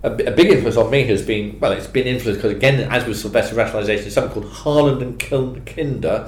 a big influence on me has been, well, it's been influenced because, again, as with Sylvester rationalisation, something called Harland and Kinder,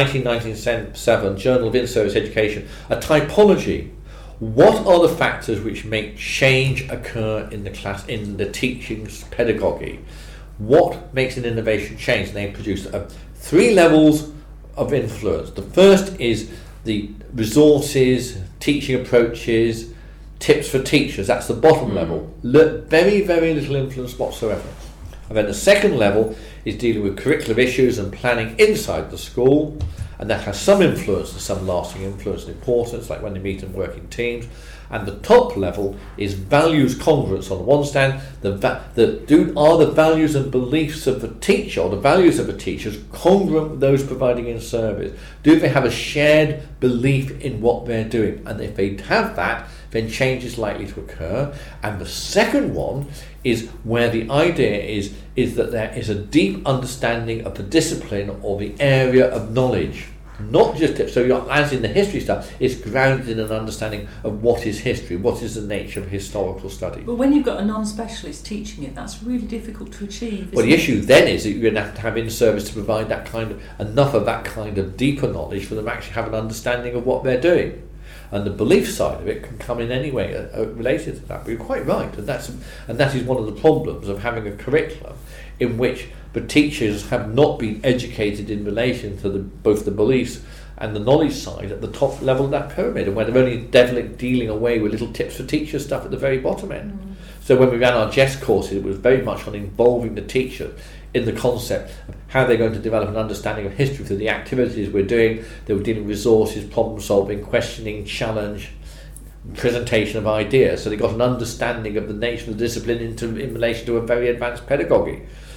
1997, Journal of In-Service Education, a typology. What are the factors which make change occur in the class, in the teaching pedagogy? What makes an innovation change? And they produce 3 levels of influence. The first is the resources, teaching approaches, tips for teachers. That's the bottom level. Very, very little influence whatsoever. And then the second level is dealing with curricular issues and planning inside the school, and that has some influence and some lasting influence and importance, like when they meet and work in teams. And the top level is values congruence. On the one stand, are the values and beliefs of the teacher, or the values of the teachers, congruent with those providing in service? Do they have a shared belief in what they're doing? And if they have that, then change is likely to occur. And the second one is where the idea is that there is a deep understanding of the discipline or the area of knowledge. Not just as in the history stuff, it's grounded in an understanding of what is history, what is the nature of historical study. But when you've got a non-specialist teaching it, that's really difficult to achieve. Well, the issue then is that you're going to have in service to provide that kind of enough of that kind of deeper knowledge for them to actually have an understanding of what they're doing. And the belief side of it can come in any way related to that. But you're quite right, and that is one of the problems of having a curriculum in which the teachers have not been educated in relation to both the beliefs and the knowledge side at the top level of that pyramid, and where they're only dealing away with little tips for teachers stuff at the very bottom end. So when we ran our JESS courses, it was very much on involving the teacher in the concept of how they're going to develop an understanding of history through the activities we're doing. They were dealing with resources, problem solving, questioning, challenge, presentation of ideas. So they got an understanding of the nature of the discipline in relation to a very advanced pedagogy.